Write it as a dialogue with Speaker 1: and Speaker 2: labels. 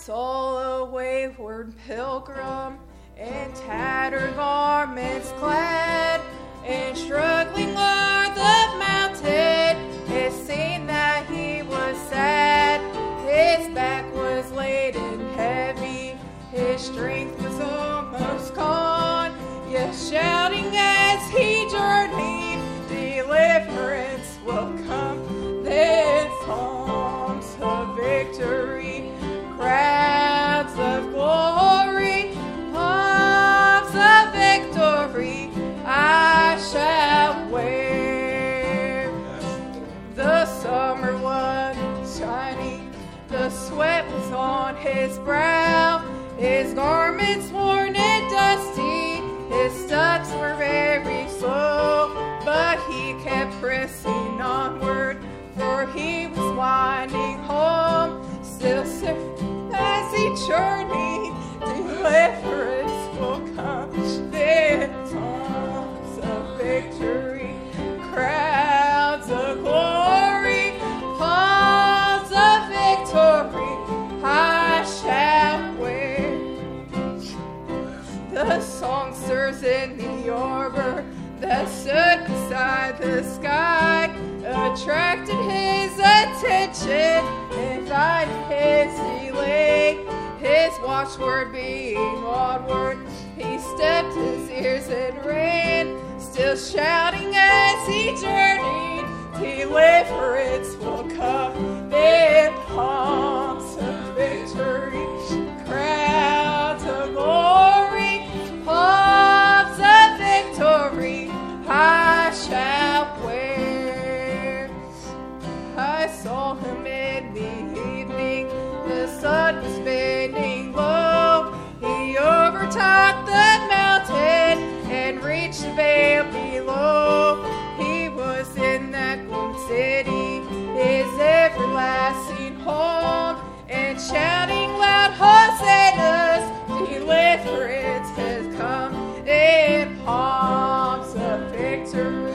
Speaker 1: saw a wayward pilgrim in tattered garments clad, and struggling o'er the mountain, it seemed that he was sad. His back was laden heavy, his strength was almost gone, yet shouting as he journeyed, deliverance will come. Then songs of victory, crowds of glory, palms of victory, I shall wear. The summer was shining, the sweat was on his brow, his garments worn and dusty, his steps were very slow, but he kept pressing onward, for he was winding home. Still as he journeyed, deliverance will come. Then songs of victory, crowds of glory, palms of victory, I shall wear. The songsters in the arbor that stood beside the sky attracted his attention, invited his delay. His watchword being onward, he stepped his ears and ran, still shouting as he journeyed, deliverance will come. Then palms of victory, crowds of glory, palms of victory, I shall wear. I saw him in the evening, the sun was bending low. He overtopped the mountain and reached the vale below. He was in that one city, his everlasting home, and shouting loud hosannas, deliverance has come, in palms of victory.